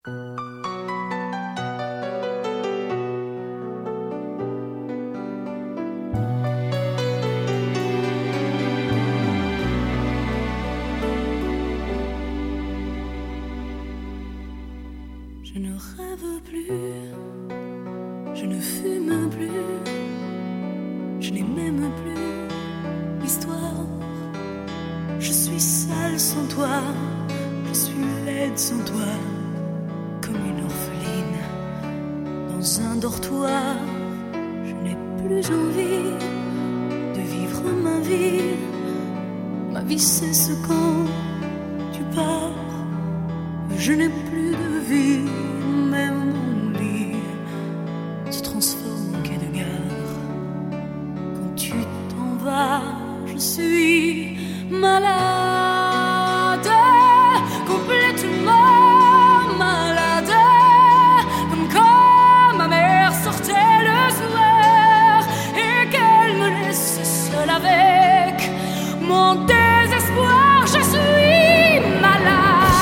Je ne rêve plus, je ne fume plus, je n'ai même plus l'histoire. Je suis sale sans toi, je suis laide sans toi, comme une orpheline dans un dortoir. Je n'ai plus envie de vivre ma vie. Ma vie cesse quand tu pars. Je n'ai plus de vie, même mon lit se transforme en quai de gare. Quand tu t'en vas, je suis malade, complètement malade, comme quand ma mère sortait le soir et qu'elle me laissait seule avec mon désespoir. Je suis malade.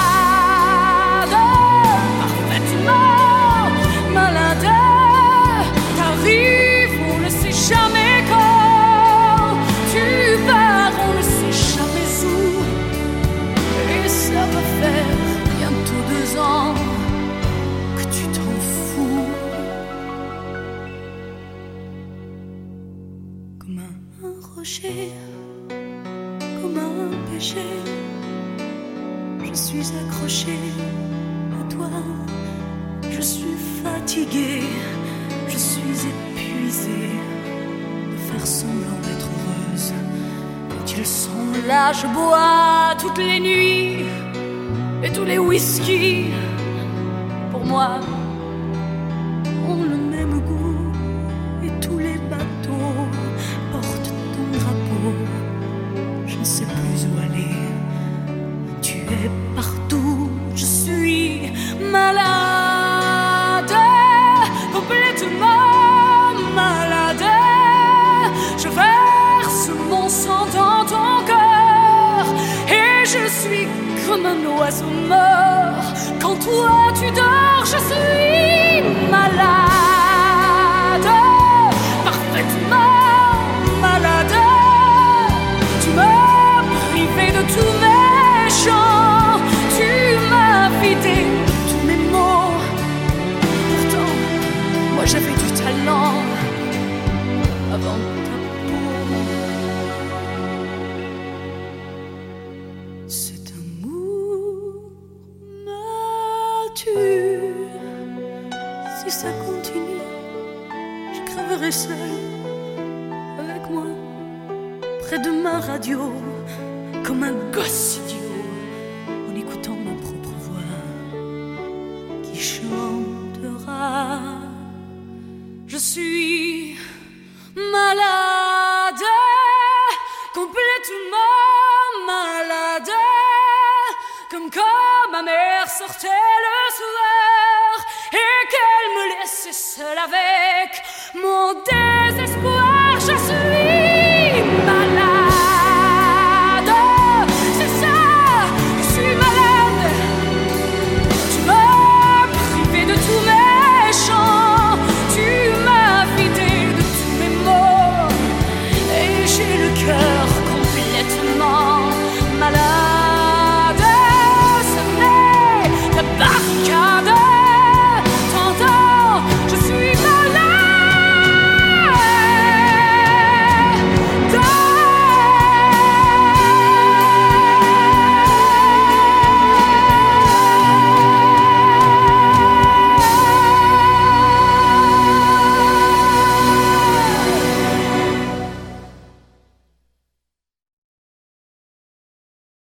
Comme un rocher, comme un péché, je suis accrochée à toi. Je suis fatiguée, je suis épuisée de faire semblant d'être heureuse. Quand ils sont là, je bois toutes les nuits et tous les whisky. Pour moi, ont le même goût et tous les bateaux portent ton drapeau. Je ne sais plus où aller, tu es partout. Je suis malade, complètement malade. Je verse mon sang dans ton cœur et je suis comme un oiseau mort. Quand toi tu dors, je suis malade, parfaitement malade. Tu m'as privé de tous mes chants, tu m'as vidé de tous mes mots. Pourtant, moi j'avais du talent avant ta peau. Cet amour me tue. Si ça continue, je crèverai seule avec moi, près de ma radio, comme un gosse idiot, en écoutant ma propre voix qui chantera. Je suis malade, complètement malade, comme quand ma mère sortait le soir et qu'elle me laissait seule avec mon désir.